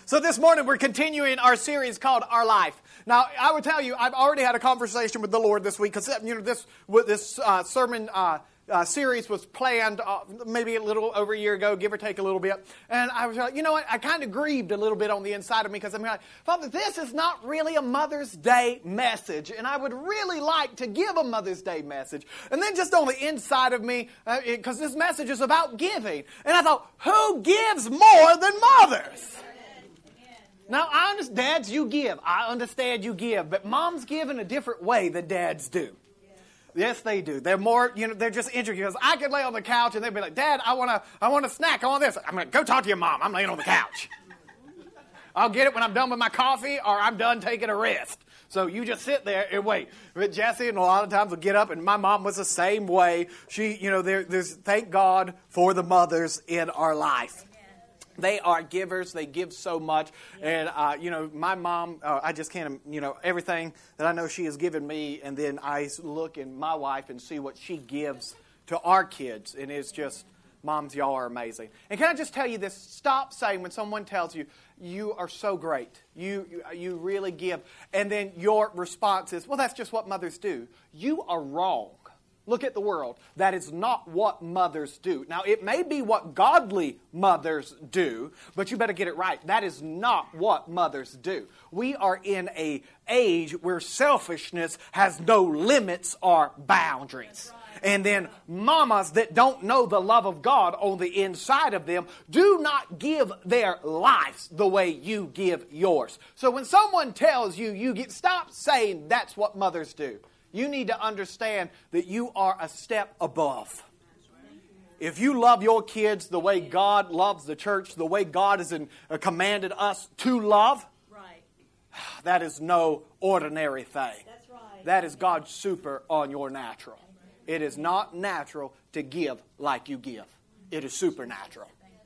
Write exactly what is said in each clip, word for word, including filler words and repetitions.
So this morning we're continuing our series called Our Life. Now, I would tell you, I've already had a conversation with the Lord this week because you know this this uh, sermon uh, uh, series was planned uh, maybe a little over a year ago, give or take a little bit. And I was like, you know what? I kind of grieved a little bit on the inside of me because I'm like, Father, this is not really a Mother's Day message, and I would really like to give a Mother's Day message. And then just on the inside of me, because uh, this message is about giving, and I thought, who gives more than mothers? Now, I understand, dads, you give. I understand you give. But moms give in a different way than dads do. Yes, yes they do. They're more, you know, they're just intricate. Because I could lay on the couch and they'd be like, Dad, I want to I want a snack. I want this. I'm like, go talk to your mom. I'm laying on the couch. I'll get it when I'm done with my coffee or I'm done taking a rest. So you just sit there and wait. But Jesse, and a lot of times will get up, and my mom was the same way. She, you know, there, there's thank God for the mothers in our life. They are givers. They give so much. And, uh, you know, my mom, uh, I just can't, you know, everything that I know she has given me. And then I look in my wife and see what she gives to our kids. And it's just, moms, y'all are amazing. And can I just tell you this? Stop saying when someone tells you, you are so great. You, you, you really give. And then your response is, well, that's just what mothers do. You are wrong. Look at the world. That is not what mothers do. Now, it may be what godly mothers do, but you better get it right. That is not what mothers do. We are in an age where selfishness has no limits or boundaries. And then mamas that don't know the love of God on the inside of them do not give their lives the way you give yours. So when someone tells you, you get, stop saying that's what mothers do. You need to understand that you are a step above. If you love your kids the way God loves the church, the way God has in, uh, commanded us to love, right. That is no ordinary thing. That's right. That is God's super on your natural. It is not natural to give like you give. It is supernatural.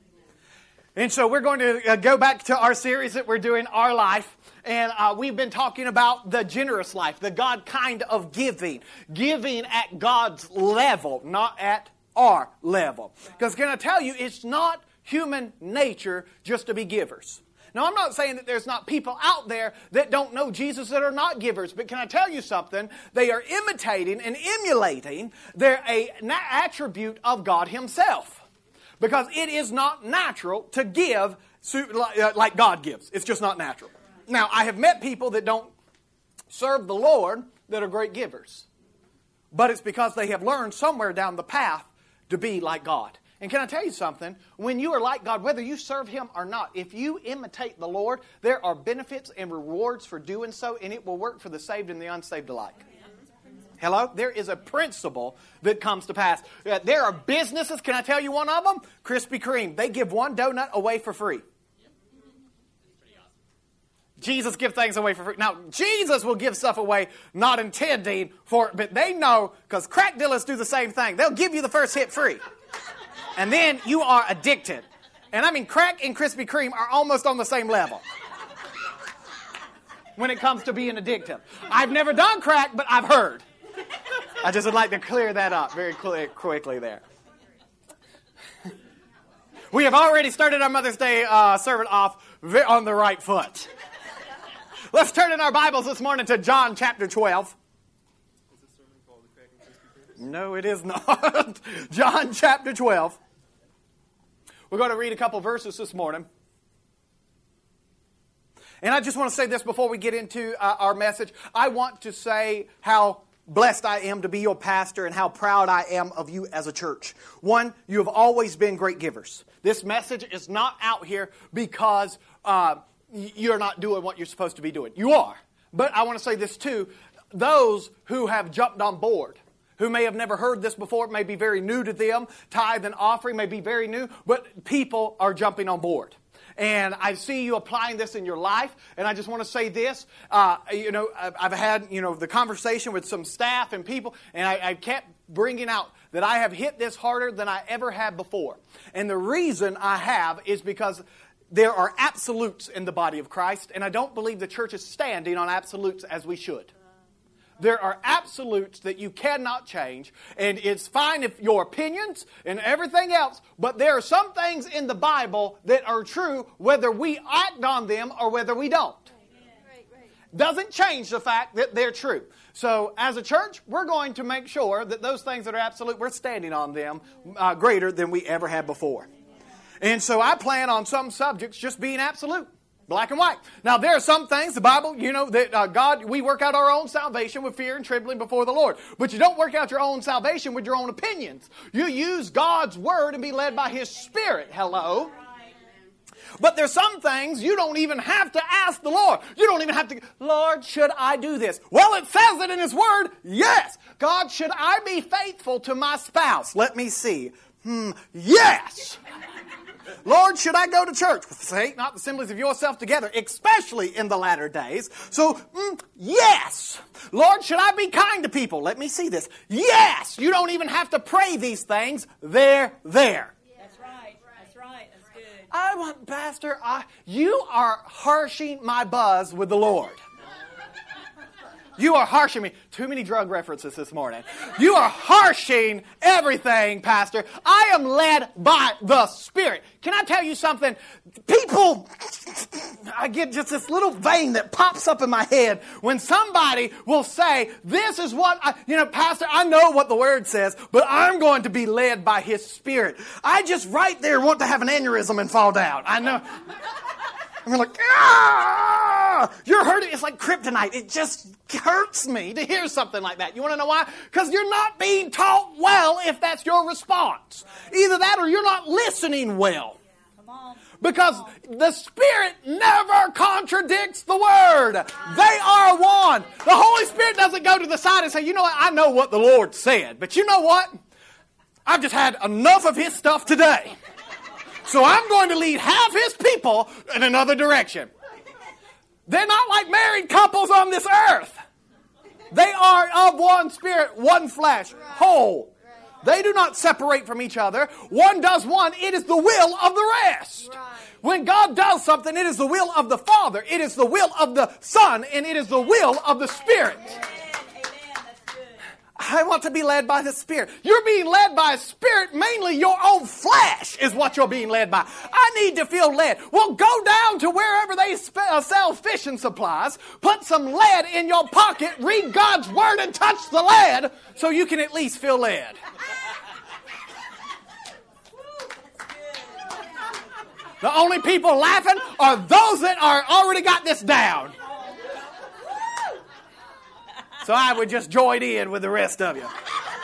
And so we're going to uh, go back to our series that we're doing, Our Life. And uh, we've been talking about the generous life, the God kind of giving. Giving at God's level, not at our level. Because can I tell you, it's not human nature just to be givers. Now, I'm not saying that there's not people out there that don't know Jesus that are not givers. But can I tell you something? They are imitating and emulating their a, an attribute of God Himself. Because it is not natural to give like God gives. It's just not natural. Now, I have met people that don't serve the Lord that are great givers. But it's because they have learned somewhere down the path to be like God. And can I tell you something? When you are like God, whether you serve Him or not, if you imitate the Lord, there are benefits and rewards for doing so, and it will work for the saved and the unsaved alike. Hello? There is a principle that comes to pass. There are businesses, can I tell you one of them? Krispy Kreme. They give one donut away for free. Jesus gives things away for free. Now, Jesus will give stuff away not intending for it, but they know, because crack dealers do the same thing. They'll give you the first hit free. And then you are addicted. And I mean, crack and Krispy Kreme are almost on the same level when it comes to being addictive. I've never done crack, but I've heard. I just would like to clear that up very quickly there. We have already started our Mother's Day uh, sermon off on the right foot. Let's turn in our Bibles this morning to John chapter twelve. Is this sermon called the Crack and Krispy Kreme? No, it is not. John chapter twelve. We're going to read a couple verses this morning. And I just want to say this before we get into uh, our message. I want to say how blessed I am to be your pastor and how proud I am of you as a church. One, you have always been great givers. This message is not out here because uh, you're not doing what you're supposed to be doing. You are. But I want to say this too. Those who have jumped on board, who may have never heard this before, it may be very new to them. Tithe and offering may be very new, but people are jumping on board. And I see you applying this in your life. And I just want to say this. Uh, you know, I've had, you know, the conversation with some staff and people. And I, I kept bringing out that I have hit this harder than I ever have before. And the reason I have is because there are absolutes in the body of Christ. And I don't believe the church is standing on absolutes as we should. There are absolutes that you cannot change, and it's fine if your opinions and everything else, but there are some things in the Bible that are true whether we act on them or whether we don't. Right, right. Doesn't change the fact that they're true. So as a church, we're going to make sure that those things that are absolute, we're standing on them uh, greater than we ever have before. And so I plan on some subjects just being absolute. Black and white. Now, there are some things, the Bible, you know, that uh, God, we work out our own salvation with fear and trembling before the Lord. But you don't work out your own salvation with your own opinions. You use God's Word and be led by His Spirit. Hello? But there's some things you don't even have to ask the Lord. You don't even have to, Lord, should I do this? Well, it says it in His Word. Yes. God, should I be faithful to my spouse? Let me see. Hmm. Yes. Lord, should I go to church? Forsake not the assemblies of yourself together, especially in the latter days. So, mm, yes. Lord, should I be kind to people? Let me see this. Yes. You don't even have to pray these things. They're there. That's right. That's right. That's good. I want, Pastor, I, you are harshing my buzz with the Lord. You are harshing me. Too many drug references this morning. You are harshing everything, Pastor. I am led by the Spirit. Can I tell you something? People, I get just this little vein that pops up in my head when somebody will say, this is what, I, you know, Pastor, I know what the Word says, but I'm going to be led by His Spirit. I just right there want to have an aneurysm and fall down. I know. I'm like, ah! You're hurting. It's like kryptonite. It just hurts me to hear something like that. You want to know why? Because you're not being taught well if that's your response. Either that or you're not listening well. Come on. Because the Spirit never contradicts the Word. They are one. The Holy Spirit doesn't go to the side and say, you know what, I know what the Lord said. But you know what? I've just had enough of His stuff today. So I'm going to lead half His people in another direction. They're not like married couples on this earth. They are of one spirit, one flesh, whole. They do not separate from each other. One does one. It is the will of the rest. When God does something, it is the will of the Father. It is the will of the Son. And it is the will of the Spirit. I want to be led by the Spirit. You're being led by a Spirit, mainly your own flesh is what you're being led by. I need to feel led. Well, go down to wherever they sp- uh, sell fishing supplies, put some lead in your pocket, read God's Word and touch the lead so you can at least feel led. The only people laughing are those that are already got this down. So I would just join in with the rest of you.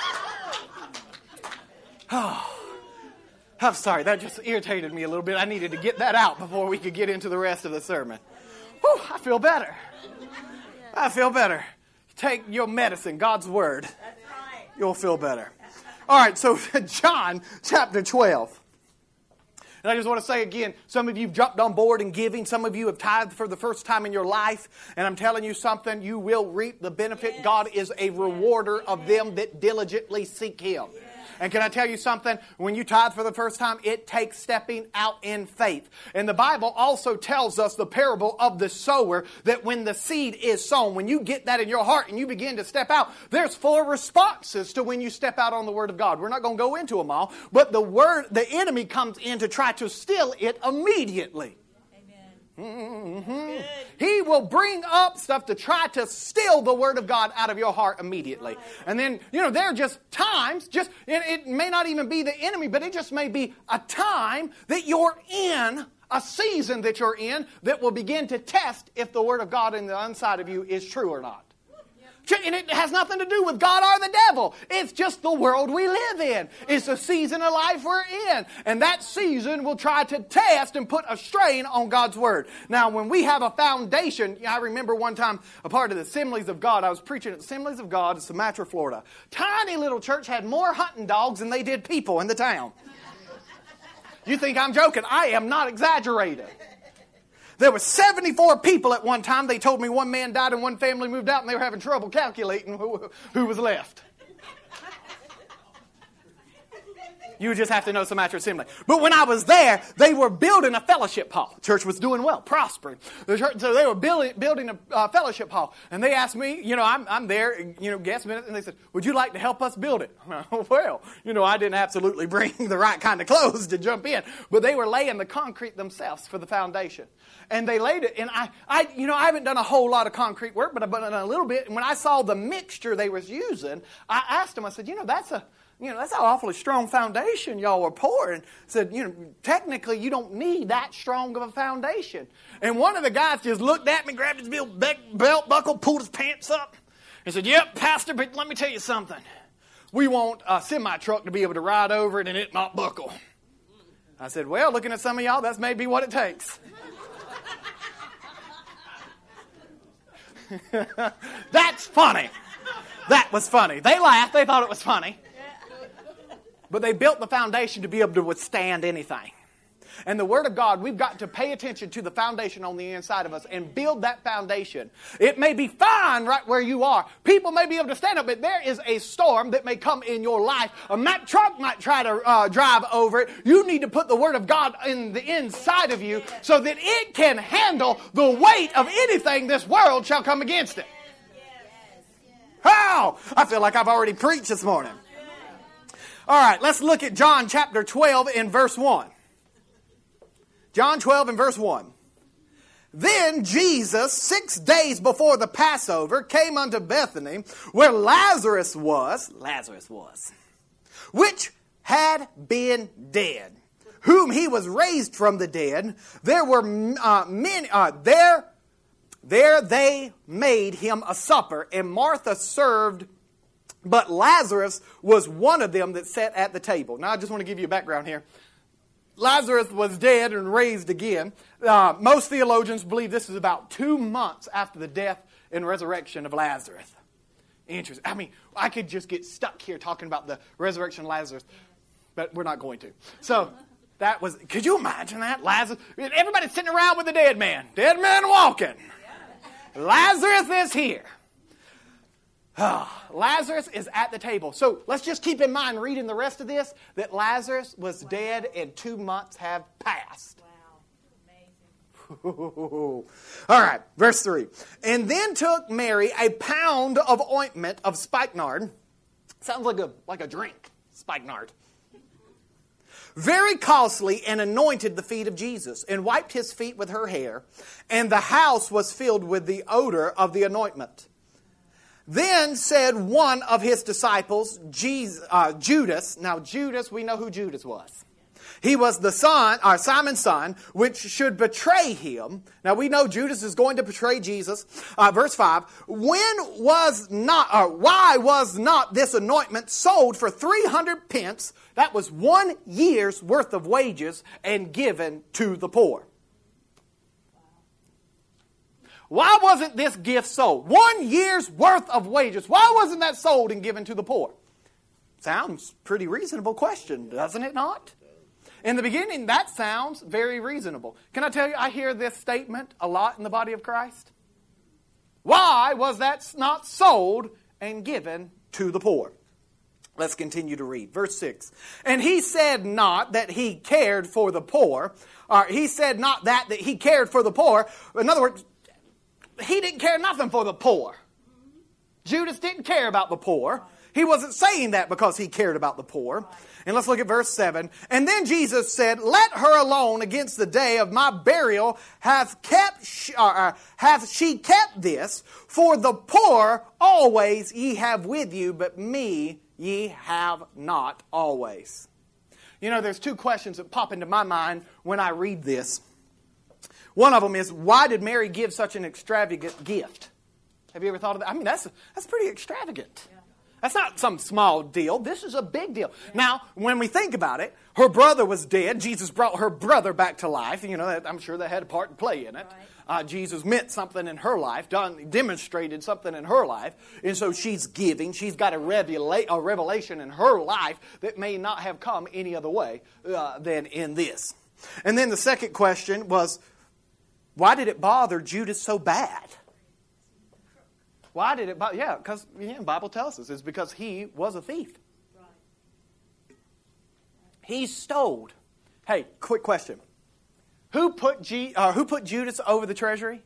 Oh, I'm sorry, that just irritated me a little bit. I needed to get that out before we could get into the rest of the sermon. Whew, I feel better. I feel better. Take your medicine, God's Word. You'll feel better. All right, so John chapter twelve. And I just want to say again, some of you have jumped on board in giving. Some of you have tithed for the first time in your life. And I'm telling you something, you will reap the benefit. Yes. God is a rewarder of them that diligently seek Him. Yes. And can I tell you something? When you tithe for the first time, it takes stepping out in faith. And the Bible also tells us the parable of the sower, that when the seed is sown, when you get that in your heart and you begin to step out, there's four responses to when you step out on the Word of God. We're not going to go into them all, but the word, the enemy comes in to try to steal it immediately. Mm-hmm. He will bring up stuff to try to steal the Word of God out of your heart immediately. And then, you know, there are just times, just it, it may not even be the enemy, but it just may be a time that you're in, a season that you're in, that will begin to test if the Word of God in the inside of you is true or not. And it has nothing to do with God or the devil. It's just the world we live in. It's a season of life we're in. And that season will try to test and put a strain on God's Word. Now, when we have a foundation, I remember one time a part of the Assemblies of God. I was preaching at the Assemblies of God in Sumatra, Florida. Tiny little church had more hunting dogs than they did people in the town. You think I'm joking? I am not exaggerating. There were seventy-four people at one time. They told me one man died and one family moved out and they were having trouble calculating who, who was left. You just have to know some Mattress Assembly. But when I was there, they were building a fellowship hall. Church was doing well, prospering. The church, so they were building building a uh, fellowship hall. And they asked me, you know, I'm I'm there, you know, guest minute, and they said, would you like to help us build it? Well, you know, I didn't absolutely bring the right kind of clothes to jump in. But they were laying the concrete themselves for the foundation. And they laid it, and I, I, you know, I haven't done a whole lot of concrete work, but I've done a little bit. And when I saw the mixture they was using, I asked them, I said, you know, that's a You know, that's an awfully strong foundation y'all are pouring. Said, you know, technically you don't need that strong of a foundation. And one of the guys just looked at me, grabbed his belt buckle, pulled his pants up, and said, yep, Pastor, but let me tell you something. We want a semi-truck to be able to ride over it and it not buckle. I said, well, looking at some of y'all, that's maybe what it takes. That's funny. That was funny. They laughed. They thought it was funny. But they built the foundation to be able to withstand anything. And the Word of God, we've got to pay attention to the foundation on the inside of us and build that foundation. It may be fine right where you are. People may be able to stand up, but there is a storm that may come in your life. A Mack truck might try to uh, drive over it. You need to put the Word of God in the inside of you so that it can handle the weight of anything this world shall come against it. How? I feel like I've already preached this morning. All right, let's look at John chapter twelve and verse one. John twelve and verse one. Then Jesus, six days before the Passover, came unto Bethany, where Lazarus was, Lazarus was, which had been dead, whom he was raised from the dead. There were uh, many, uh, there, there they made him a supper, and Martha served. But Lazarus was one of them that sat at the table. Now, I just want to give you a background here. Lazarus was dead and raised again. Uh, most theologians believe this is about two months after the death and resurrection of Lazarus. Interesting. I mean, I could just get stuck here talking about the resurrection of Lazarus, but we're not going to. So, that was, could you imagine that? Lazarus, everybody's sitting around with a dead man. Dead man walking. Lazarus is here. Lazarus is at the table. So let's just keep in mind, reading the rest of this, that Lazarus was wow. dead and two months have passed. Wow. Amazing. All right, verse three. And then took Mary a pound of ointment of spikenard. Sounds like a, like a drink, spikenard. Very costly, and anointed the feet of Jesus, and wiped his feet with her hair. And the house was filled with the odor of the anointment. Then said one of his disciples, Jesus, uh, Judas. Now Judas, we know who Judas was. He was the son, or Simon's son, which should betray him. Now we know Judas is going to betray Jesus. Uh, verse five. When was not, or why was not this anointment sold for three hundred pence? That was one year's worth of wages, and given to the poor. Why wasn't this gift sold? One year's worth of wages. Why wasn't that sold and given to the poor? Sounds pretty reasonable question, doesn't it not? In the beginning, that sounds very reasonable. Can I tell you, I hear this statement a lot in the body of Christ. Why was that not sold and given to the poor? Let's continue to read. Verse six. And he said not that he cared for the poor. Or he said not that, that he cared for the poor. In other words, he didn't care nothing for the poor. Judas didn't care about the poor. He wasn't saying that because he cared about the poor. And let's look at verse seven. And then Jesus said, let her alone against the day of my burial hath kept she, uh, hath she kept this, for the poor always ye have with you, but me ye have not always. You know, there's two questions that pop into my mind when I read this. One of them is, why did Mary give such an extravagant gift? Have you ever thought of that? I mean, that's that's pretty extravagant. Yeah. That's not some small deal. This is a big deal. Yeah. Now, when we think about it, her brother was dead. Jesus brought her brother back to life. You know, I'm sure that had a part to play in it. Right. Uh, Jesus meant something in her life, done, demonstrated something in her life. And so she's giving. She's got a, revela- a revelation in her life that may not have come any other way uh, than in this. And then the second question was, why did it bother Judas so bad? Why did it bother? Yeah, because yeah, the Bible tells us it's because he was a thief. He stole. Hey, quick question. Who put, G, uh, who put Judas over the treasury?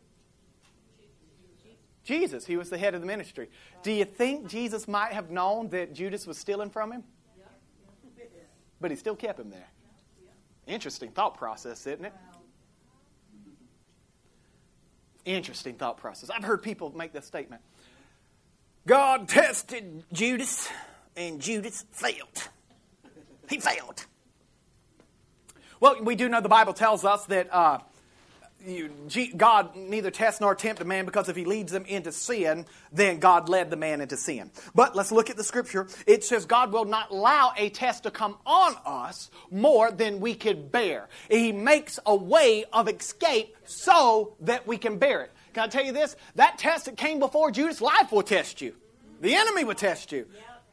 Jesus. He was the head of the ministry. Do you think Jesus might have known that Judas was stealing from him? But he still kept him there. Interesting thought process, isn't it? Interesting thought process. I've heard people make this statement. God tested Judas, and Judas failed. He failed. Well, we do know the Bible tells us that uh, you, G, God neither tests nor tempt a man, because if he leads them into sin, then God led the man into sin. But let's look at the scripture. It says God will not allow a test to come on us more than we could bear. He makes a way of escape so that we can bear it. Can I tell you this? That test that came before Judas' life will test you. The enemy will test you.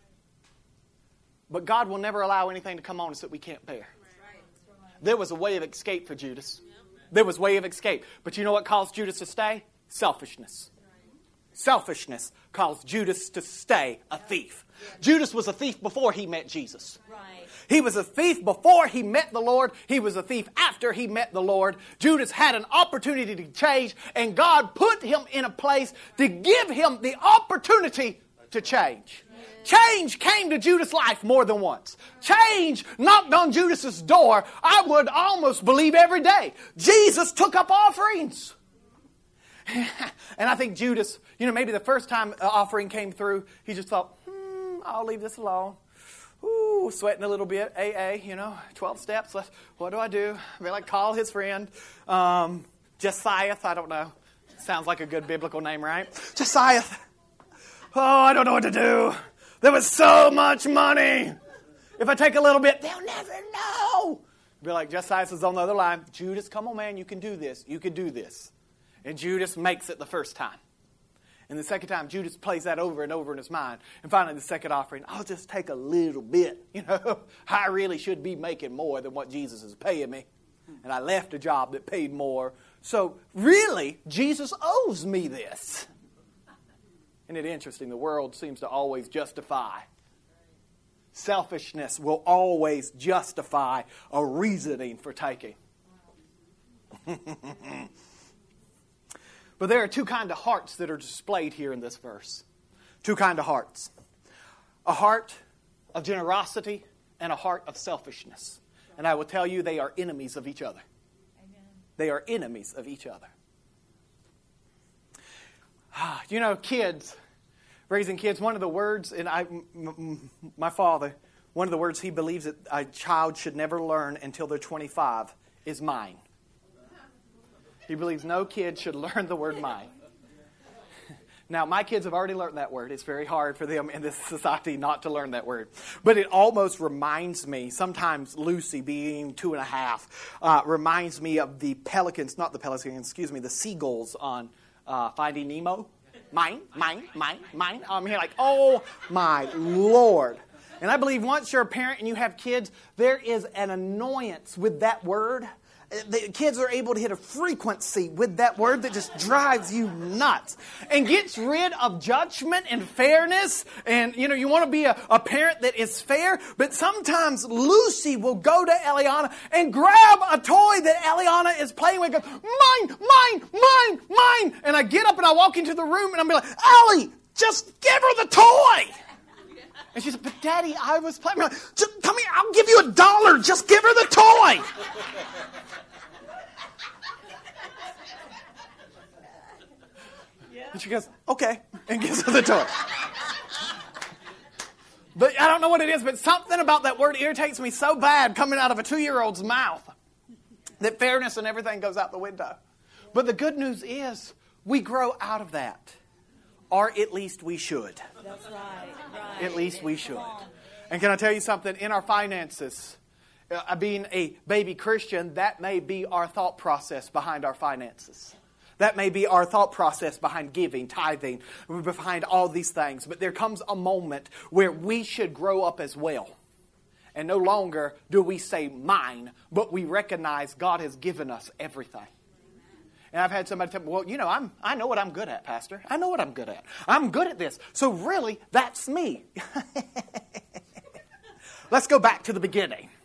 But God will never allow anything to come on us that we can't bear. There was a way of escape for Judas. There was a way of escape. But you know what caused Judas to stay? Selfishness. Selfishness caused Judas to stay a thief. Judas was a thief before he met Jesus. He was a thief before he met the Lord. He was a thief after he met the Lord. Judas had an opportunity to change, and God put him in a place to give him the opportunity to change. Change came to Judas' life more than once. Change knocked on Judas' door, I would almost believe every day. Jesus took up offerings. And I think Judas, you know, maybe the first time an offering came through, he just thought, hmm, I'll leave this alone. Ooh, sweating a little bit. A A, you know, twelve steps. What do I do? I mean, like call his friend. Um, Josiah, I don't know. Sounds like a good biblical name, right? Josiah. Oh, I don't know what to do. There was so much money. If I take a little bit, they'll never know. Be like, Josiah is on the other line. Judas, come on, man. You can do this. You can do this. And Judas makes it the first time. And the second time, Judas plays that over and over in his mind. And finally, the second offering, I'll just take a little bit. You know, I really should be making more than what Jesus is paying me. And I left a job that paid more. So really, Jesus owes me this. Isn't it interesting? The world seems to always justify. Selfishness will always justify a reasoning for taking. But there are two kinds of hearts that are displayed here in this verse. Two kinds of hearts. A heart of generosity and a heart of selfishness. And I will tell you, they are enemies of each other. Amen. They are enemies of each other. You know, kids, raising kids, one of the words, and I, m- my father, one of the words he believes that a child should never learn until they're twenty-five is mine. He believes no kid should learn the word mine. Now, my kids have already learned that word. It's very hard for them in this society not to learn that word. But it almost reminds me, sometimes Lucy, being two and a half, uh, reminds me of the pelicans, not the pelicans, excuse me, the seagulls on uh, Finding Nemo. Mine, mine, mine, mine. I'm here like, oh my Lord. And I believe once you're a parent and you have kids, there is an annoyance with that word. The kids are able to hit a frequency with that word that just drives you nuts and gets rid of judgment and fairness. And, you know, you want to be a, a parent that is fair, but sometimes Lucy will go to Eliana and grab a toy that Eliana is playing with and go, mine, mine, mine, mine. And I get up and I walk into the room and I'm like, Ellie, just give her the toy. And she said, but Daddy, I was playing. I'm like, come here, I'll give you a dollar. Just give her the toy. And she goes, okay, and gives her the toy. But I don't know what it is, but something about that word irritates me so bad coming out of a two-year-old's mouth that fairness and everything goes out the window. But the good news is we grow out of that. Or at least we should. That's right. right. At least we should. And can I tell you something? In our finances, uh, being a baby Christian, that may be our thought process behind our finances. That may be our thought process behind giving, tithing, behind all these things. But there comes a moment where we should grow up as well. And no longer do we say mine, but we recognize God has given us everything. And I've had somebody tell me, well, you know, I'm, I know what I'm good at, Pastor. I know what I'm good at. I'm good at this. So really, that's me. Let's go back to the beginning.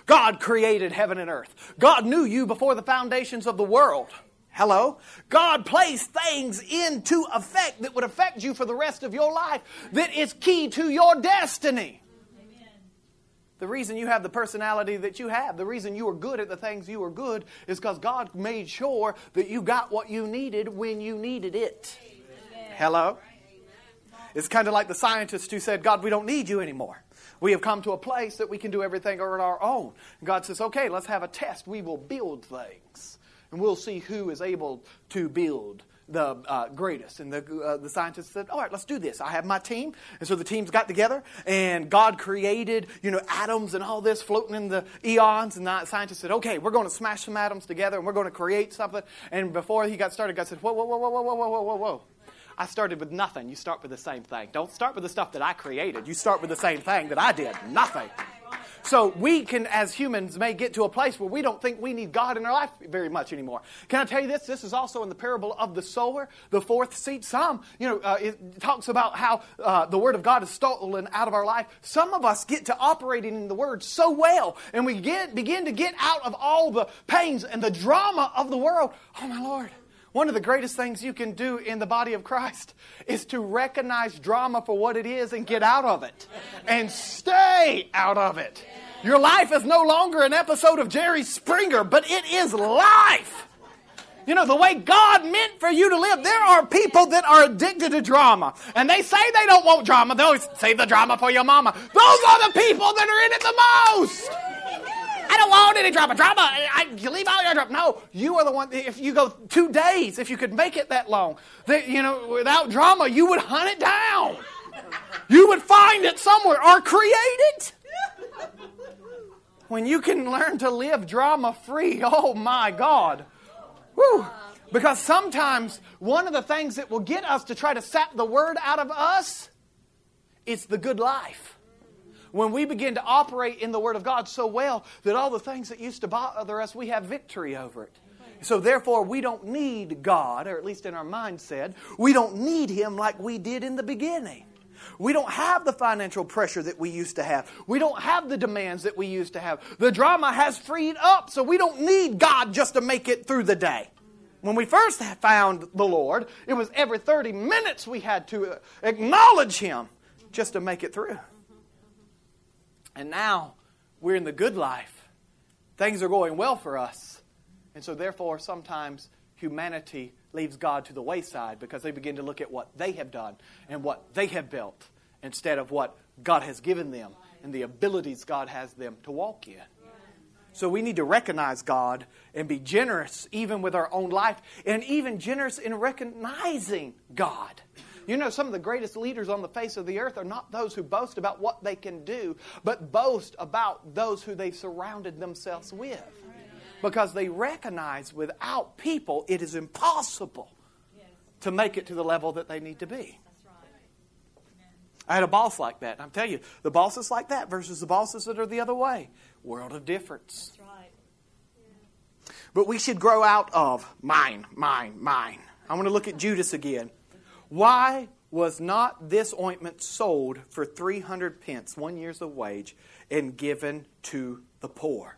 God created heaven and earth. God knew you before the foundations of the world. Hello? God placed things into effect that would affect you for the rest of your life that is key to your destiny. Amen. The reason you have the personality that you have, the reason you are good at the things you are good is because God made sure that you got what you needed when you needed it. Amen. Hello? It's kind of like the scientist who said, God, we don't need you anymore. We have come to a place that we can do everything on our own. And God says, okay, let's have a test. We will build things. And we'll see who is able to build the uh, greatest. And the, uh, the scientist said, all right, let's do this. I have my team. And so the teams got together. And God created, you know, atoms and all this floating in the eons. And the scientist said, okay, we're going to smash some atoms together. And we're going to create something. And before he got started, God said, whoa, whoa, whoa, whoa, whoa, whoa, whoa, whoa, whoa. I started with nothing. You start with the same thing. Don't start with the stuff that I created. You start with the same thing that I did. Nothing. So we can, as humans, may get to a place where we don't think we need God in our life very much anymore. Can I tell you this? This is also in the parable of the sower, the fourth seed. Some, you know, uh, it talks about how uh, the Word of God is stolen out of our life. Some of us get to operating in the Word so well, and we get begin to get out of all the pains and the drama of the world. Oh, my Lord. One of the greatest things you can do in the body of Christ is to recognize drama for what it is and get out of it. And stay out of it. Your life is no longer an episode of Jerry Springer, but it is life. You know, the way God meant for you to live. There are people that are addicted to drama. And they say they don't want drama. They always save the drama for your mama. Those are the people that are in it the most. I don't want any drama. Drama, I, you leave all your drama. No, you are the one, if you go two days, if you could make it that long, that, you know, without drama, you would hunt it down. You would find it somewhere or create it. When you can learn to live drama-free, oh my God. Whew. Because sometimes one of the things that will get us to try to sap the word out of us is the good life. When we begin to operate in the Word of God so well that all the things that used to bother us, we have victory over it. So therefore, we don't need God, or at least in our mindset, we don't need Him like we did in the beginning. We don't have the financial pressure that we used to have. We don't have the demands that we used to have. The drama has freed up, so we don't need God just to make it through the day. When we first found the Lord, it was every thirty minutes we had to acknowledge Him just to make it through. And now we're in the good life. Things are going well for us. And so therefore sometimes humanity leaves God to the wayside because they begin to look at what they have done and what they have built instead of what God has given them and the abilities God has them to walk in. So we need to recognize God and be generous even with our own life and even generous in recognizing God. You know, some of the greatest leaders on the face of the earth are not those who boast about what they can do, but boast about those who they've surrounded themselves with. Because they recognize without people, it is impossible to make it to the level that they need to be. I had a boss like that. And I'm telling you, the bosses like that versus the bosses that are the other way. World of difference. That's right. Yeah. But we should grow out of mine, mine, mine. I want to look at Judas again. Why was not this ointment sold for three hundred pence, one year's of wage, and given to the poor?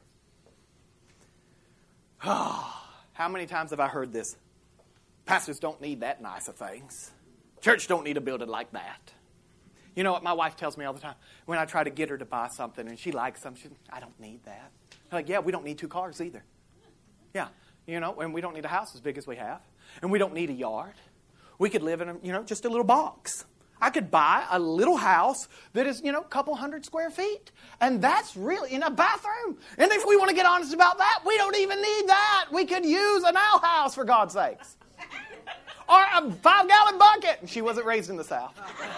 How many times have I heard this? Pastors don't need that nice of things. Church don't need a building like that. You know what my wife tells me all the time? When I try to get her to buy something and she likes something, she says, I don't need that. I'm like, yeah, we don't need two cars either. Yeah, you know, and we don't need a house as big as we have. And we don't need a yard. We could live in, a, you know, just a little box. I could buy a little house that is, you know, a couple hundred square feet. And that's really in a bathroom. And if we want to get honest about that, we don't even need that. We could use an outhouse, for God's sakes. Or a five-gallon bucket. And she wasn't raised in the South.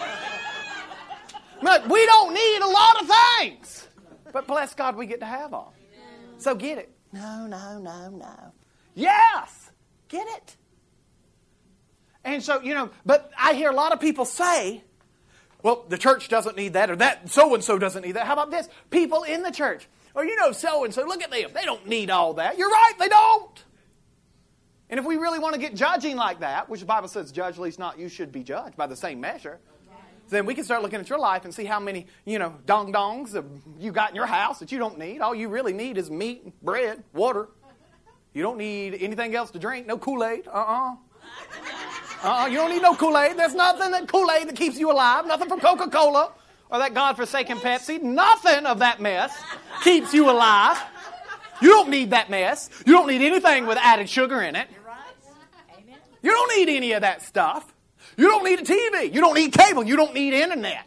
But we don't need a lot of things. But bless God, we get to have them. So get it. No, no, no, no. Yes, get it. And so, you know, but I hear a lot of people say, well, the church doesn't need that, or that so-and-so doesn't need that. How about this? People in the church. Or, you know, so-and-so, look at them. They don't need all that. You're right, they don't. And if we really want to get judging like that, which the Bible says, judge least not you should be judged by the same measure. then we can start looking at your life and see how many, you know, dong-dongs you got in your house that you don't need. All you really need is meat, bread, water. You don't need anything else to drink. No Kool-Aid. Uh-uh. Uh-uh. You don't need no Kool-Aid. There's nothing that Kool-Aid that keeps you alive. Nothing from Coca-Cola or that godforsaken Pepsi. Nothing of that mess keeps you alive. You don't need that mess. You don't need anything with added sugar in it. You don't need any of that stuff. You don't need a T V. You don't need cable. You don't need internet.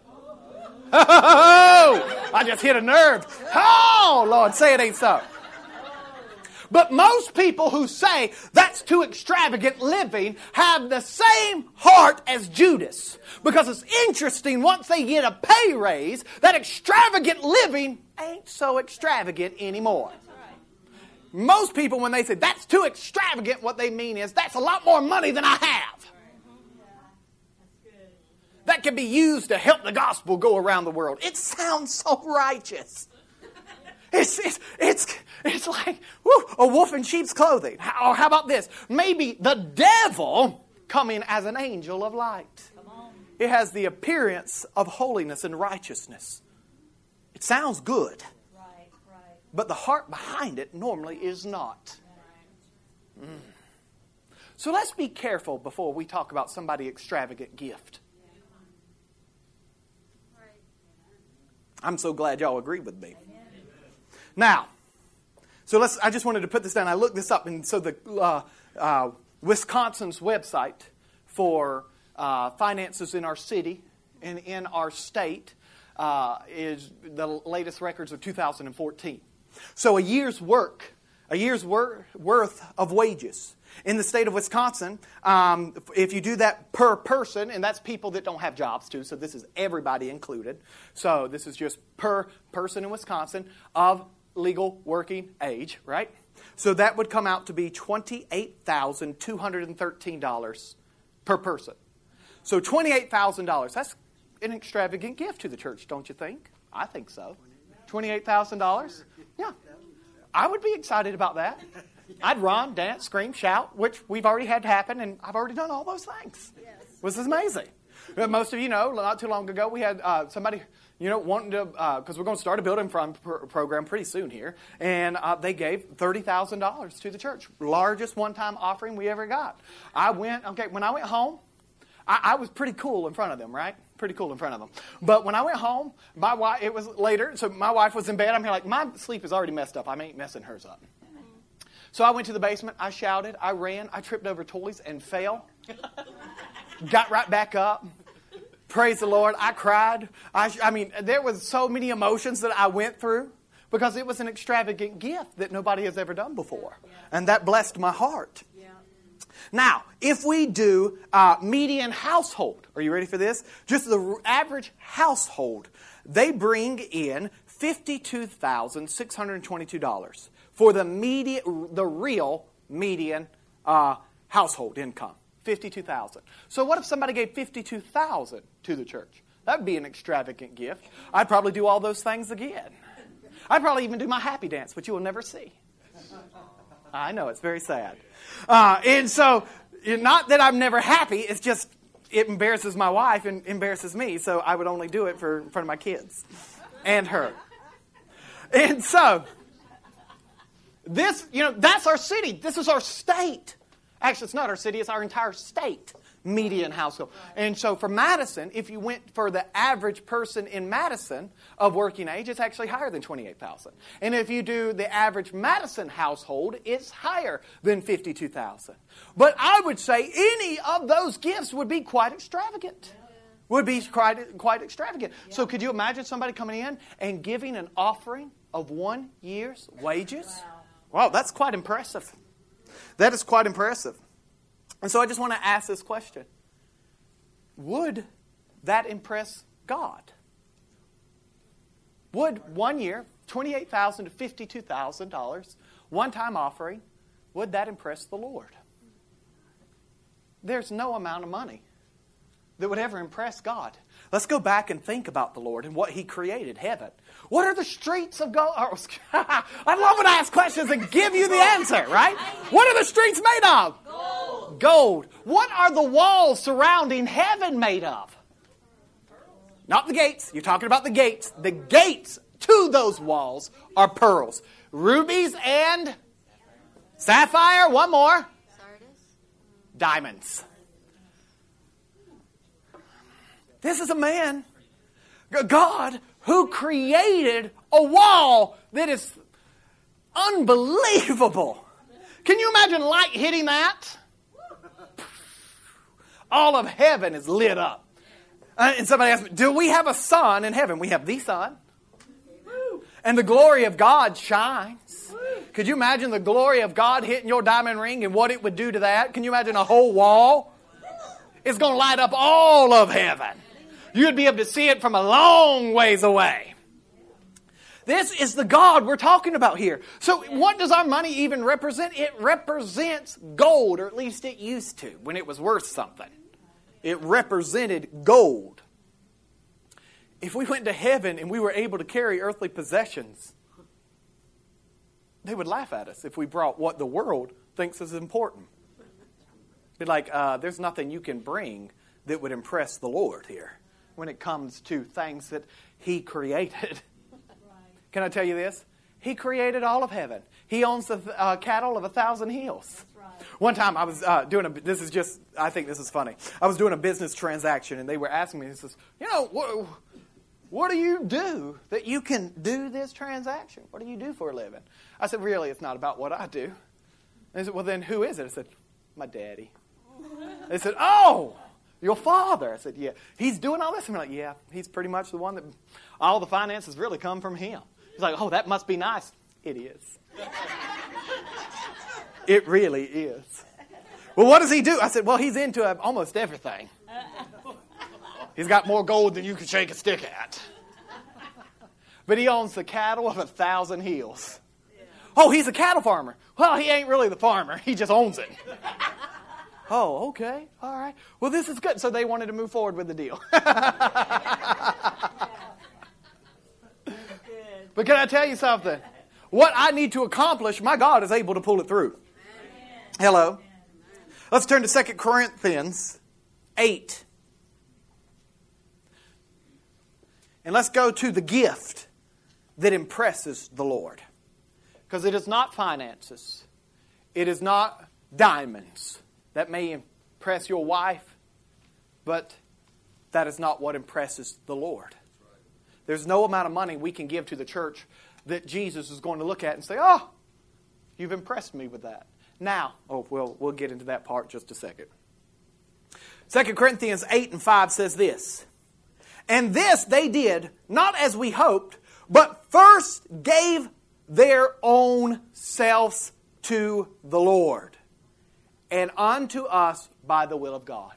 Oh, I just hit a nerve. Oh, Lord, say it ain't so. But most people who say that's too extravagant living have the same heart as Judas. Because it's interesting, once they get a pay raise, that extravagant living ain't so extravagant anymore. Most people, when they say that's too extravagant, what they mean is that's a lot more money than I have. That can be used to help the gospel go around the world. It sounds so righteous. It's it's it's, it's like whew, a wolf in sheep's clothing. Or how about this? Maybe the devil coming as an angel of light. It has the appearance of holiness and righteousness. It sounds good. Right, right. But the heart behind it normally is not. Mm. So let's be careful before we talk about somebody's extravagant gift. I'm so glad y'all agree with me. Now, so let's. I just wanted to put this down. I looked this up, and so the uh, uh, Wisconsin's website for uh, finances in our city and in our state uh, is the latest records of two thousand fourteen. So a year's work, a year's wor- worth of wages in the state of Wisconsin, um, if you do that per person, and that's people that don't have jobs too, so this is everybody included. So this is just per person in Wisconsin of legal working age, right? So that would come out to be twenty-eight thousand two hundred thirteen dollars per person. So twenty-eight thousand dollars, that's an extravagant gift to the church, don't you think? I think so. twenty-eight thousand dollars? Yeah. I would be excited about that. I'd run, dance, scream, shout, which we've already had happen, and I've already done all those things. Yes. This is amazing. Most of you know, not too long ago, we had uh, somebody, you know, wanting to, because uh, we're going to start a building fund pr- program pretty soon here, and uh, they gave thirty thousand dollars to the church. Largest one-time offering we ever got. I went, okay, when I went home, I, I was pretty cool in front of them, right? Pretty cool in front of them. But when I went home, my wife, it was later, so my wife was in bed. I'm here like, my sleep is already messed up. I ain't messing hers up. So I went to the basement, I shouted, I ran, I tripped over toys and fell. Got right back up. Praise the Lord. I cried. I, I mean, there was so many emotions that I went through because it was an extravagant gift that nobody has ever done before. Yeah. And that blessed my heart. Yeah. Now, if we do uh, median household, are you ready for this? Just the average household, they bring in fifty-two thousand six hundred twenty-two dollars. For the median, the real median uh, household income, fifty-two thousand dollars. So what if somebody gave fifty-two thousand dollars to the church? That would be an extravagant gift. I'd probably do all those things again. I'd probably even do my happy dance, which you will never see. I know, it's very sad. Uh, and so, not that I'm never happy, it's just it embarrasses my wife and embarrasses me, so I would only do it for in front of my kids and her. And so, this, you know, that's our city. This is our state. Actually, it's not our city. It's our entire state median household. And so for Madison, if you went for the average person in Madison of working age, it's actually higher than twenty-eight thousand. And if you do the average Madison household, it's higher than fifty-two thousand. But I would say any of those gifts would be quite extravagant. Would be quite, quite extravagant. Yeah. So could you imagine somebody coming in and giving an offering of one year's wages? Wow, wow, that's quite impressive. That is quite impressive. And so I just want to ask this question. Would that impress God? Would one year, twenty-eight thousand dollars to fifty-two thousand dollars, one-time offering, would that impress the Lord? There's no amount of money that would ever impress God. Let's go back and think about the Lord and what He created, heaven. What are the streets of gold? I love when I ask questions and give you the answer, right? What are the streets made of? Gold. Gold. What are the walls surrounding heaven made of? Not the gates. You're talking about the gates. The gates to those walls are pearls. Rubies and sapphire. One more. Sardis. Diamonds. This is a man, God, who created a wall that is unbelievable. Can you imagine light hitting that? All of heaven is lit up. Uh, and somebody asked me, do we have a sun in heaven? We have the sun. And the glory of God shines. Could you imagine the glory of God hitting your diamond ring and what it would do to that? Can you imagine a whole wall? It's going to light up all of heaven. You'd be able to see it from a long ways away. This is the God we're talking about here. So what does our money even represent? It represents gold, or at least it used to when it was worth something. It represented gold. If we went to heaven and we were able to carry earthly possessions, they would laugh at us if we brought what the world thinks is important. Be like, uh, there's nothing you can bring that would impress the Lord here when it comes to things that He created. Can I tell you this? He created all of heaven. He owns the uh, cattle of a thousand hills. Right. One time I was uh, doing a, this is just, I think this is funny. I was doing a business transaction and they were asking me, he says, you know, what, what do you do that you can do this transaction? What do you do for a living? I said, really, it's not about what I do. And they said, well, then who is it? I said, my daddy. They said, oh, your father. I said, yeah. He's doing all this? I'm like, yeah, he's pretty much the one that all the finances really come from him. He's like, oh, that must be nice. It is. It really is. Well, what does he do? I said, well, he's into uh, almost everything. He's got more gold than you can shake a stick at. But he owns the cattle of a thousand hills. Oh, he's a cattle farmer. Well, he ain't really the farmer. He just owns it. Oh, okay. All right. Well, this is good. So they wanted to move forward with the deal. But can I tell you something? What I need to accomplish, my God is able to pull it through. Hello. Let's turn to Second Corinthians eight. And let's go to the gift that impresses the Lord. Because it is not finances. It is not diamonds. That may impress your wife, but that is not what impresses the Lord. There's no amount of money we can give to the church that Jesus is going to look at and say, oh, you've impressed me with that. Now, oh, we'll, we'll get into that part just a second. Second Corinthians eight and five says this, and this they did, not as we hoped, but first gave their own selves to the Lord, and unto us by the will of God.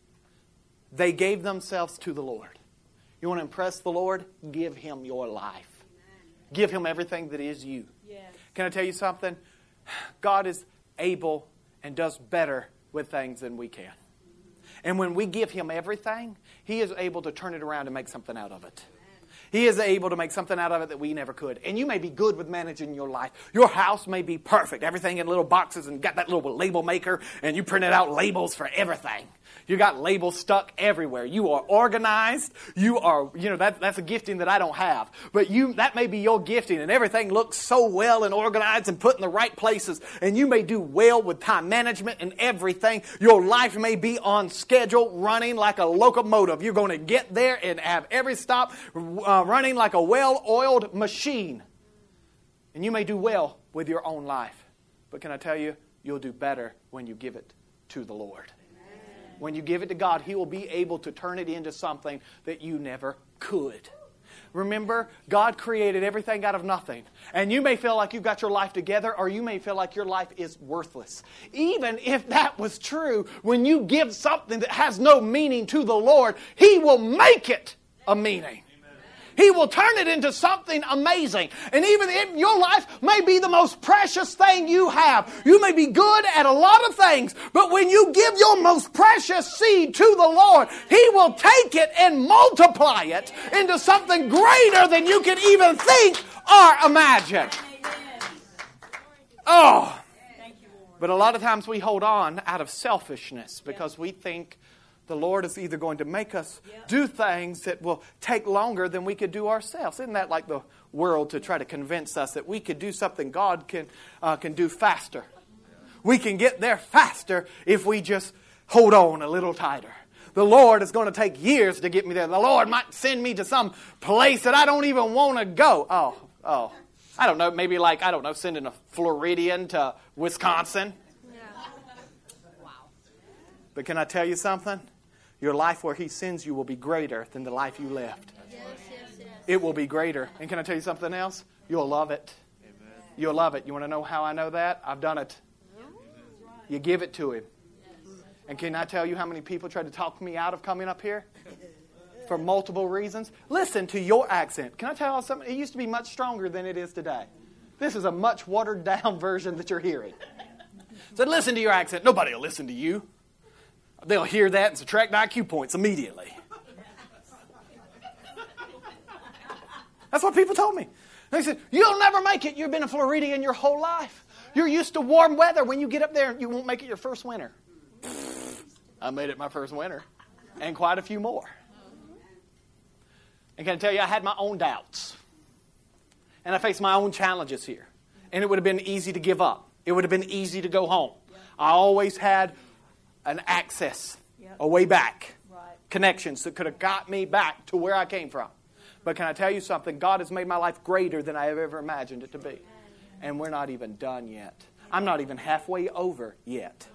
They gave themselves to the Lord. You want to impress the Lord? Give Him your life. Amen. Give Him everything that is you. Yes. Can I tell you something? God is able and does better with things than we can. And when we give Him everything, He is able to turn it around and make something out of it. He is able to make something out of it that we never could. And you may be good with managing your life. Your house may be perfect. Everything in little boxes and got that little label maker and you printed out labels for everything. You got labels stuck everywhere. You are organized. You are, you know, that, that's a gifting that I don't have. But you, that may be your gifting and everything looks so well and organized and put in the right places. And you may do well with time management and everything. Your life may be on schedule, running like a locomotive. You're going to get there and have every stop uh, running like a well-oiled machine. And you may do well with your own life. But can I tell you, you'll do better when you give it to the Lord. When you give it to God, He will be able to turn it into something that you never could. Remember, God created everything out of nothing. And you may feel like you've got your life together, or you may feel like your life is worthless. Even if that was true, when you give something that has no meaning to the Lord, He will make it a meaning. He will turn it into something amazing. And even if your life may be the most precious thing you have, you may be good at a lot of things, but when you give your most precious seed to the Lord, He will take it and multiply it into something greater than you can even think or imagine. Oh, but a lot of times we hold on out of selfishness because we think The Lord is either going to make us do things that will take longer than we could do ourselves. Isn't that like the world to try to convince us that we could do something God can uh, can do faster? We can get there faster if we just hold on a little tighter. The Lord is going to take years to get me there. The Lord might send me to some place that I don't even want to go. Oh, oh. I don't know, maybe like, I don't know, sending a Floridian to Wisconsin. Yeah. Wow. But can I tell you something? Your life where He sends you will be greater than the life you left. Yes, yes, yes. It will be greater. And can I tell you something else? You'll love it. Amen. You'll love it. You want to know how I know that? I've done it. Amen. You give it to Him. Yes. And can I tell you how many people tried to talk me out of coming up here? For multiple reasons. Listen to your accent. Can I tell you something? It used to be much stronger than it is today. This is a much watered down version that you're hearing. So listen to your accent. Nobody will listen to you. They'll hear that and subtract I Q points immediately. That's what people told me. They said, you'll never make it. You've been a Floridian your whole life. You're used to warm weather. When you get up there, you won't make it your first winter. I made it my first winter. And quite a few more. And can I tell you, I had my own doubts. And I faced my own challenges here. And it would have been easy to give up. It would have been easy to go home. I always had an access, yep. a way back, right. connections that could have got me back to where I came from. But can I tell you something? God has made my life greater than I have ever imagined it to be. And we're not even done yet. I'm not even halfway over yet.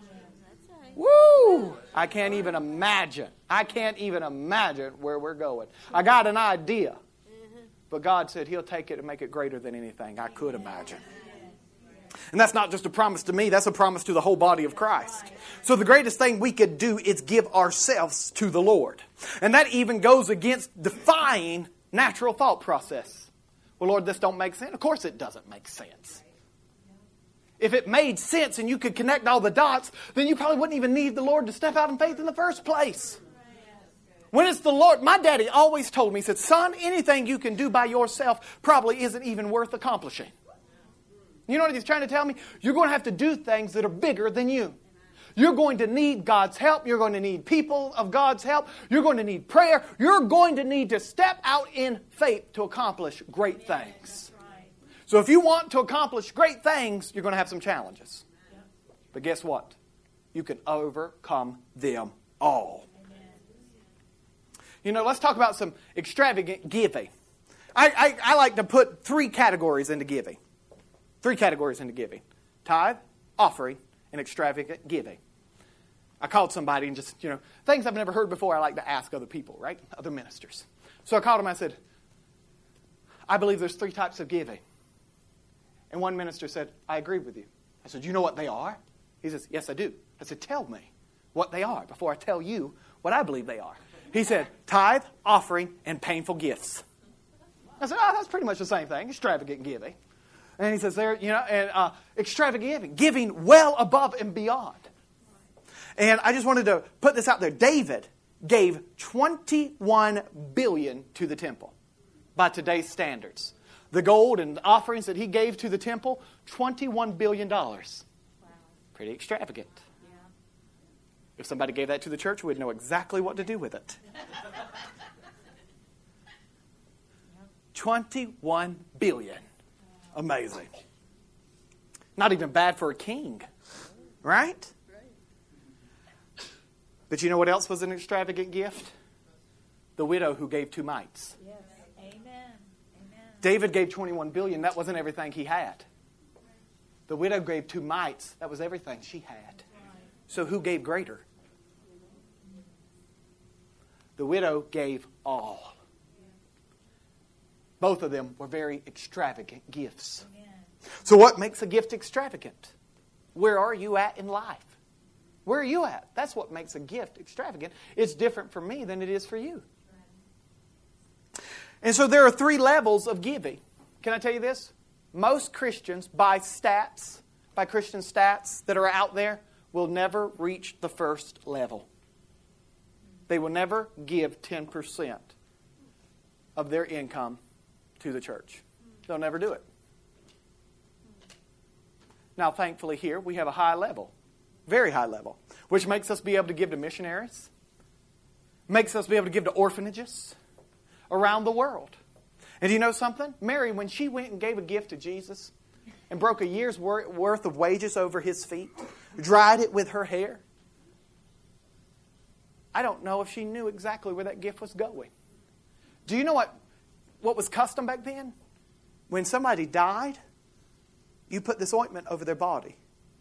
Woo! I can't even imagine. I can't even imagine where we're going. I got an idea. But God said He'll take it and make it greater than anything I could imagine. And that's not just a promise to me, that's a promise to the whole body of Christ. So the greatest thing we could do is give ourselves to the Lord. And that even goes against defying natural thought process. Well, Lord, this don't make sense. Of course it doesn't make sense. If it made sense and you could connect all the dots, then you probably wouldn't even need the Lord to step out in faith in the first place. When it's the Lord, my daddy always told me, he said, son, anything you can do by yourself probably isn't even worth accomplishing. You know what he's trying to tell me? You're going to have to do things that are bigger than you. You're going to need God's help. You're going to need people of God's help. You're going to need prayer. You're going to need to step out in faith to accomplish great things. So if you want to accomplish great things, you're going to have some challenges. But guess what? You can overcome them all. You know, let's talk about some extravagant giving. I, I, I like to put three categories into giving. Three categories into giving. Tithe, offering, and extravagant giving. I called somebody and just, you know, things I've never heard before I like to ask other people, right? Other ministers. So I called them and I said, I believe there's three types of giving. And one minister said, I agree with you. I said, you know what they are? He says, yes, I do. I said, tell me what they are before I tell you what I believe they are. He said, tithe, offering, and painful gifts. I said, oh, that's pretty much the same thing, extravagant giving. And he says, there, you know, and uh, extravagant giving, giving well above and beyond. And I just wanted to put this out there. David gave twenty-one billion dollars to the temple by today's standards. The gold and offerings that he gave to the temple, twenty-one billion dollars. Wow. Pretty extravagant. Yeah. If somebody gave that to the church, we'd know exactly what to do with it. twenty-one billion dollars. Amazing. Not even bad for a king. Right? But you know what else was an extravagant gift? The widow who gave two mites. Yes. Amen. Amen. David gave twenty-one billion dollars. That wasn't everything he had. The widow gave two mites. That was everything she had. So who gave greater? The widow gave all. Both of them were very extravagant gifts. Amen. So what makes a gift extravagant? Where are you at in life? Where are you at? That's what makes a gift extravagant. It's different for me than it is for you. And so there are three levels of giving. Can I tell you this? Most Christians, by stats, by Christian stats that are out there, will never reach the first level. They will never give ten percent of their income to the church. They'll never do it. Now, thankfully here, we have a high level. Very high level. Which makes us be able to give to missionaries. makes us be able to give to orphanages around the world. And do you know something? Mary, when she went and gave a gift to Jesus and broke a year's worth of wages over his feet, dried it with her hair, I don't know if she knew exactly where that gift was going. Do you know what, what was custom back then? When somebody died, you put this ointment over their body.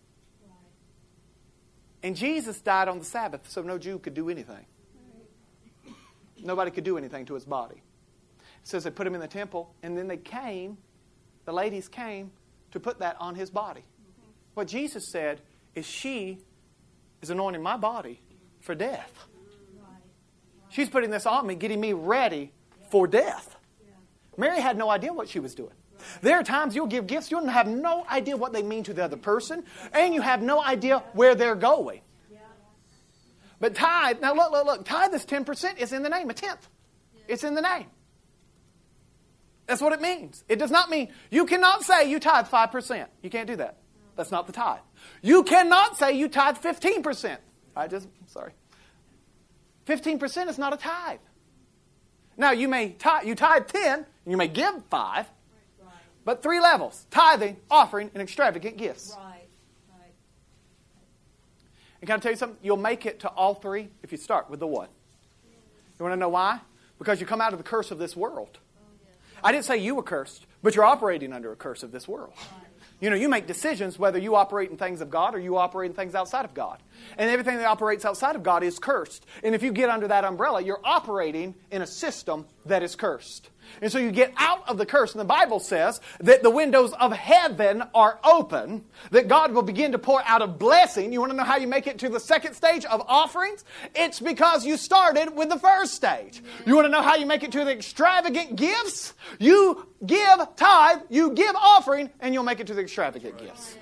And Jesus died on the Sabbath, so no Jew could do anything. Nobody could do anything to his body. It says they put him in the temple, and then they came, the ladies came to put that on his body. What Jesus said is, she is anointing my body for death. She's putting this on me, getting me ready for death. Mary had no idea what she was doing. There are times you'll give gifts, you'll have no idea what they mean to the other person, and you have no idea where they're going. But tithe, now look, look, look, tithe is ten percent. It's in the name, a tenth. It's in the name. That's what it means. It does not mean, you cannot say you tithe five percent. You can't do that. That's not the tithe. You cannot say you tithe fifteen percent. I just, sorry. fifteen percent is not a tithe. Now, you may tithe, you tithe ten, and you may give five, but three levels: tithing, offering, and extravagant gifts. Right, right. And can I tell you something? You'll make it to all three if you start with the one. You want to know why? Because you come out of the curse of this world. I didn't say you were cursed, but you're operating under a curse of this world. You know, you make decisions whether you operate in things of God or you operate in things outside of God. And everything that operates outside of God is cursed. And if you get under that umbrella, you're operating in a system that is cursed. And so you get out of the curse. And the Bible says that the windows of heaven are open, that God will begin to pour out a blessing. You want to know how you make it to the second stage of offerings? It's because you started with the first stage. You want to know how you make it to the extravagant gifts? You give tithe, you give offering, and you'll make it to the extravagant gifts.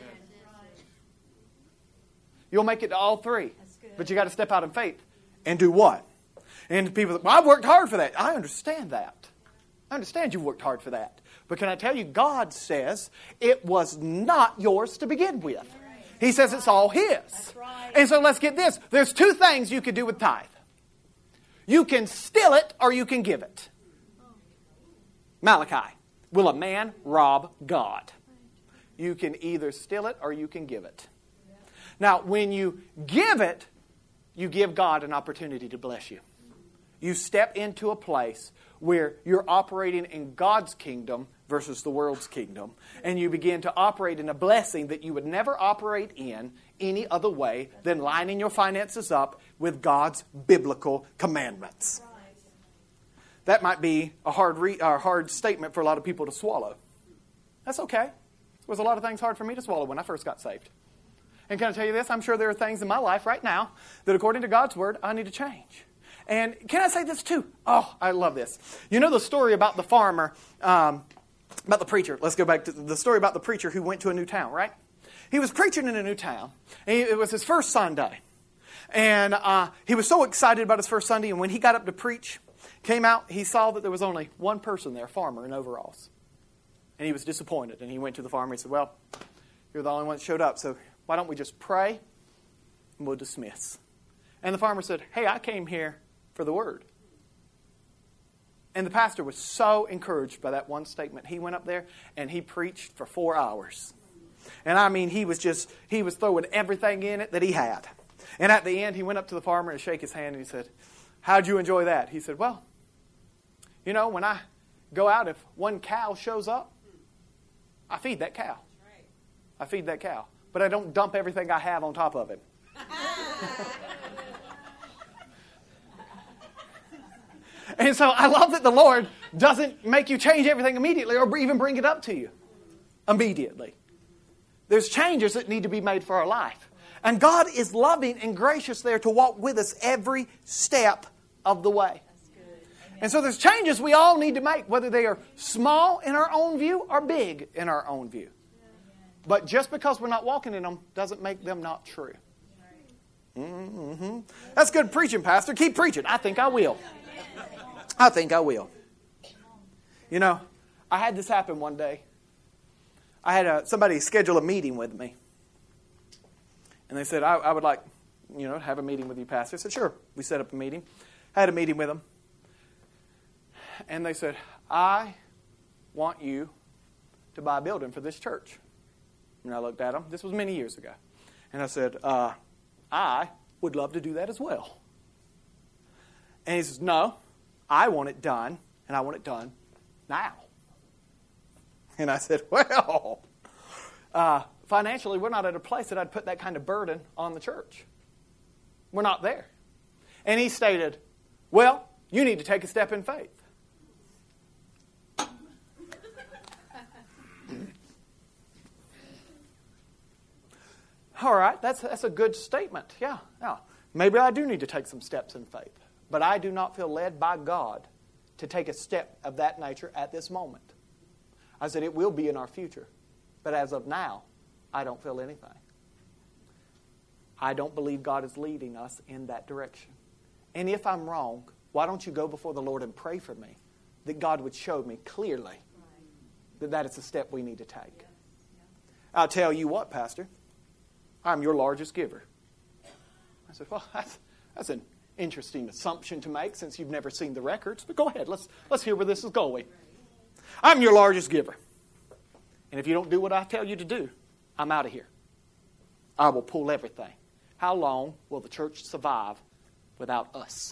You'll make it to all three. But you got to step out in faith and do what? And people say, well, I've worked hard for that. I understand that. I understand you've worked hard for that. But can I tell you, God says it was not yours to begin with. He says it's all His. And so let's get this. There's two things you can do with tithe. You can steal it or you can give it. Malachi, will a man rob God? You can either steal it or you can give it. Now, when you give it, you give God an opportunity to bless you. You step into a place where you're operating in God's kingdom versus the world's kingdom. And you begin to operate in a blessing that you would never operate in any other way than lining your finances up with God's biblical commandments. That might be a hard, re- a hard statement for a lot of people to swallow. That's okay. There was a lot of things hard for me to swallow when I first got saved. And can I tell you this? I'm sure there are things in my life right now that according to God's Word, I need to change. And can I say this too? Oh, I love this. You know the story about the farmer, um, about the preacher. Let's go back to the story about the preacher who went to a new town, right? He was preaching in a new town. And he, it was his first Sunday. And uh, he was so excited about his first Sunday. And when he got up to preach, came out, he saw that there was only one person there, a farmer in overalls. And he was disappointed. And he went to the farmer and he said, well, you're the only one that showed up, so why don't we just pray and we'll dismiss. And the farmer said, hey, I came here for the word. And the pastor was so encouraged by that one statement. He went up there and he preached for four hours. And I mean, he was just, he was throwing everything in it that he had. And at the end, he went up to the farmer and shook his hand and he said, how'd you enjoy that? He said, well, you know, when I go out, if one cow shows up, I feed that cow. I feed that cow. But I don't dump everything I have on top of him. And so I love that the Lord doesn't make you change everything immediately or even bring it up to you immediately. There's changes that need to be made for our life. And God is loving and gracious there to walk with us every step of the way. And so there's changes we all need to make, whether they are small in our own view or big in our own view. But just because we're not walking in them doesn't make them not true. Mm-hmm. That's good preaching, Pastor. Keep preaching. I think I will. I think I will. You know, I had this happen one day. I had a, somebody schedule a meeting with me. And they said, I, I would like, you know, have a meeting with you, Pastor. I said, sure. We set up a meeting. I had a meeting with them. And they said, I want you to buy a building for this church. And I looked at them. This was many years ago. And I said, uh, I would love to do that as well. And he says, no, I want it done, and I want it done now. And I said, well, uh, financially, we're not at a place that I'd put that kind of burden on the church. We're not there. And he stated, well, you need to take a step in faith. All right, that's that's a good statement. Yeah, yeah. Maybe I do need to take some steps in faith. But I do not feel led by God to take a step of that nature at this moment. I said it will be in our future. But as of now, I don't feel anything. I don't believe God is leading us in that direction. And if I'm wrong, why don't you go before the Lord and pray for me that God would show me clearly that that is a step we need to take. I'll tell you what, Pastor. I'm your largest giver. I said, well, that's, that's an interesting assumption to make since you've never seen the records. But go ahead. Let's, let's hear where this is going. I'm your largest giver. And if you don't do what I tell you to do, I'm out of here. I will pull everything. How long will the church survive without us?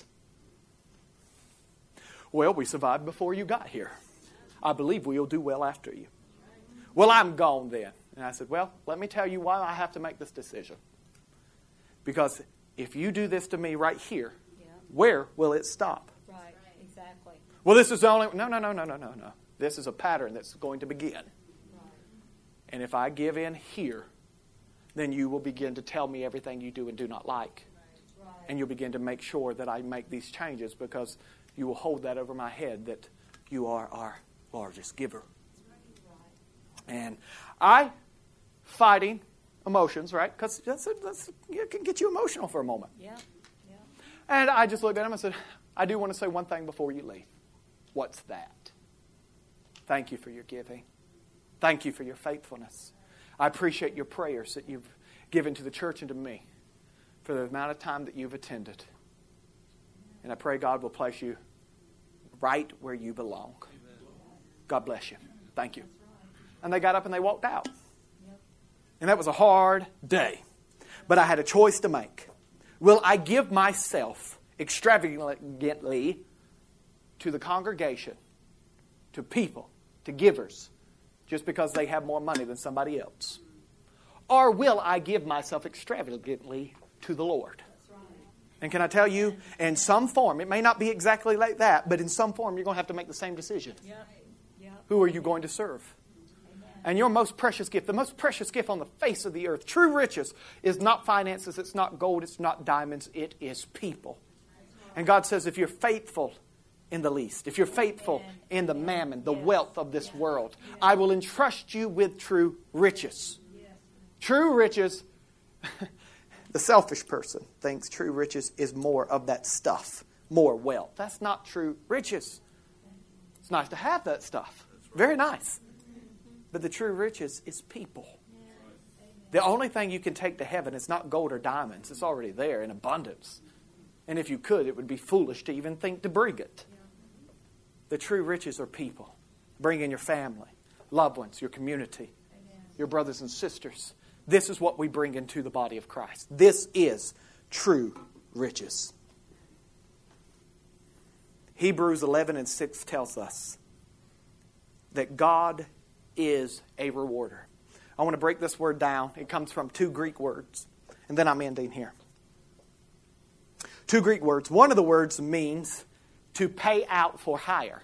Well, we survived before you got here. I believe we'll do well after you. Well, I'm gone then. And I said, well, let me tell you why I have to make this decision. Because if you do this to me right here, yeah. Where will it stop? Right, exactly. Well, this is the only... No, no, no, no, no, no, no. This is a pattern that's going to begin. Right. And if I give in here, then you will begin to tell me everything you do and do not like. Right. Right. And you'll begin to make sure that I make these changes because you will hold that over my head that you are our largest giver. Right. And I... Fighting emotions, right? Because that's, that's, it can get you emotional for a moment. Yeah, yeah. And I just looked at him and said, I do want to say one thing before you leave. What's that? Thank you for your giving. Thank you for your faithfulness. I appreciate your prayers that you've given to the church and to me for the amount of time that you've attended. And I pray God will place you right where you belong. God bless you. Thank you. And they got up and they walked out. And that was a hard day. But I had a choice to make. Will I give myself extravagantly to the congregation, to people, to givers, just because they have more money than somebody else? Or will I give myself extravagantly to the Lord? And can I tell you, in some form, it may not be exactly like that, but in some form you're going to have to make the same decision. Yep. Yep. Who are you going to serve? And your most precious gift, the most precious gift on the face of the earth, true riches, is not finances, it's not gold, it's not diamonds, it is people. And God says if you're faithful in the least, if you're faithful in the mammon, the wealth of this world, I will entrust you with true riches. True riches, the selfish person thinks true riches is more of that stuff, more wealth. That's not true riches. It's nice to have that stuff. Very nice. But the true riches is people. The only thing you can take to heaven is not gold or diamonds. It's already there in abundance. And if you could, it would be foolish to even think to bring it. The true riches are people. Bring in your family, loved ones, your community, your brothers and sisters. This is what we bring into the body of Christ. This is true riches. Hebrews eleven and six tells us that God is a rewarder. I want to break this word down. It comes from two Greek words. And then I'm ending here. Two Greek words. One of the words means to pay out for hire.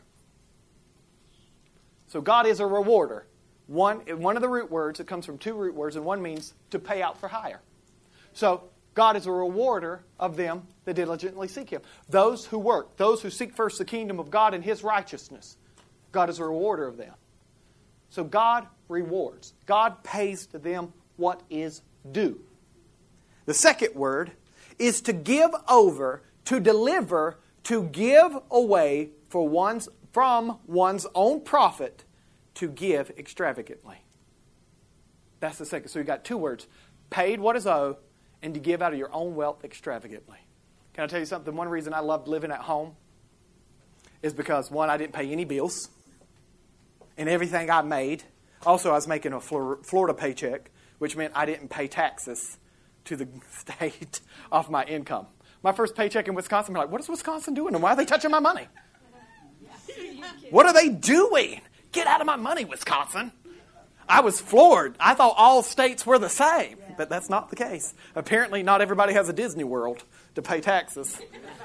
So God is a rewarder. One, one of the root words, it comes from two root words, and one means to pay out for hire. So God is a rewarder of them that diligently seek Him. Those who work, those who seek first the kingdom of God and His righteousness. God is a rewarder of them. So God rewards. God pays to them what is due. The second word is to give over, to deliver, to give away for one's, from one's own profit, to give extravagantly. That's the second. So you've got two words. Paid what is owed, and to give out of your own wealth extravagantly. Can I tell you something? One reason I loved living at home is because, one, I didn't pay any bills. And everything I made, also I was making a Florida paycheck, which meant I didn't pay taxes to the state off my income. My first paycheck in Wisconsin, I'm like, what is Wisconsin doing? And why are they touching my money? What are they doing? Get out of my money, Wisconsin. I was floored. I thought all states were the same, but that's not the case. Apparently, not everybody has a Disney World to pay taxes.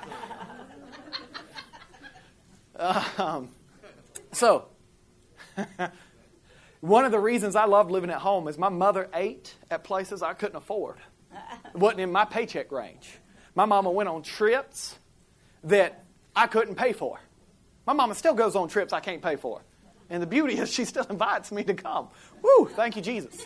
um, so, one of the reasons I loved living at home is my mother ate at places I couldn't afford. It wasn't in my paycheck range. My mama went on trips that I couldn't pay for. My mama still goes on trips I can't pay for. And the beauty is she still invites me to come. Woo, thank you, Jesus.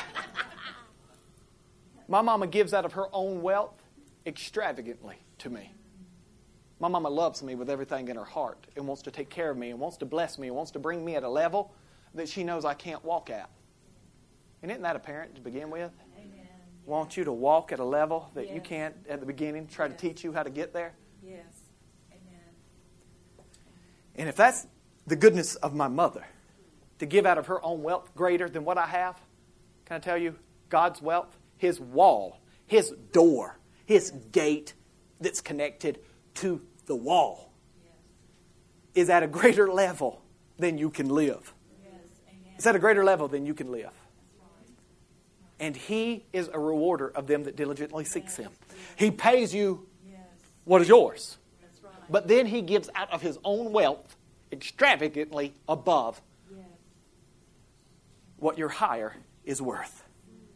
My mama gives out of her own wealth extravagantly to me. My mama loves me with everything in her heart and wants to take care of me and wants to bless me and wants to bring me at a level that she knows I can't walk at. And isn't that apparent to begin with? Amen. Want you to walk at a level that Yes. you can't at the beginning, try Yes. to teach you how to get there. Yes. Amen. And if that's the goodness of my mother, to give out of her own wealth greater than what I have, can I tell you, God's wealth, His wall, His door, His gate that's connected to the wall Yes. is at a greater level than you can live. Yes. Amen. It's at a greater level than you can live. That's right. And He is a rewarder of them that diligently seeks Him. He pays you Yes. what is yours. That's right. But then He gives out of His own wealth extravagantly above Yes. what your hire is worth.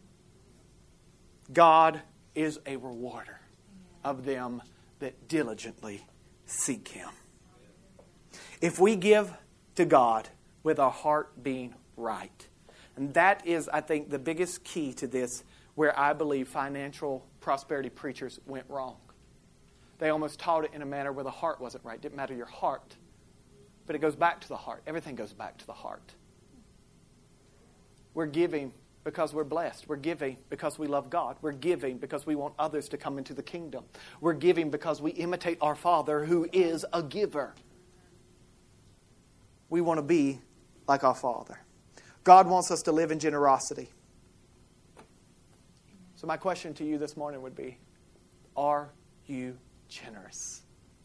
God is a rewarder of them that diligently seek Him. If we give to God with our heart being right, and that is, I think, the biggest key to this, where I believe financial prosperity preachers went wrong. They almost taught it in a manner where the heart wasn't right. It didn't matter your heart, but it goes back to the heart. Everything goes back to the heart. We're giving because we're blessed. We're giving because we love God. We're giving because we want others to come into the kingdom. We're giving because we imitate our Father who is a giver. We want to be like our Father. God wants us to live in generosity. So my question to you this morning would be, are you generous?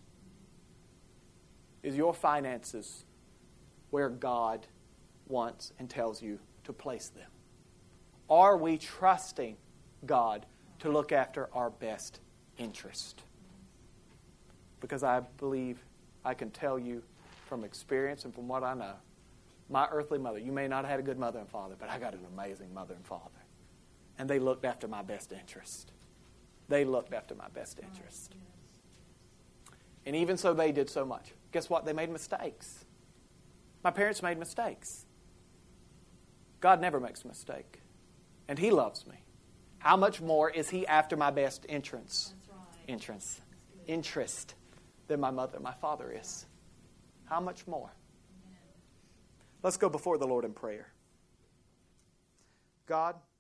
Is your finances where God wants and tells you to place them? Are we trusting God to look after our best interest? Because I believe I can tell you from experience and from what I know, my earthly mother, you may not have had a good mother and father, but I got an amazing mother and father. And they looked after my best interest. They looked after my best interest. And even so, they did so much. Guess what? They made mistakes. My parents made mistakes. God never makes a mistake. And He loves me. How much more is He after my best entrance? That's right. Entrance. Interest than my mother and my father is. How much more? Let's go before the Lord in prayer. God,